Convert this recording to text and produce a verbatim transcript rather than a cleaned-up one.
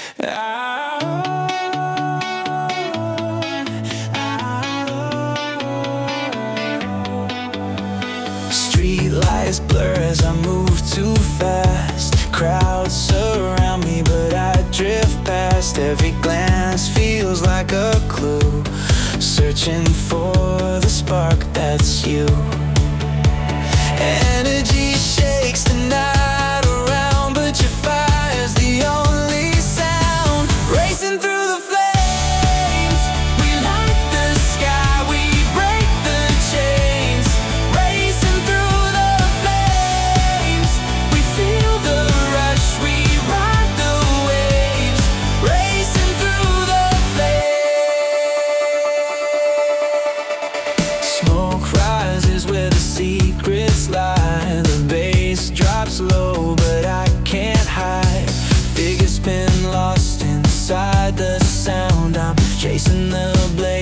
Street lights blur as I move too fast. Crowds surround me, but I drift past. Every glance feels like a clue, searching for the spark that's you. Energy shakes the night around, but your fire's the only sound. Racing through the flames, we light the sky, we break the chains. Racing through the flames, we feel the rush, we ride the waves. Racing through the flames. Smoke rises where the secrets lie. The bass drops low, but I can't hide. Figures spin lost inside the sound. I'm chasing the blaze.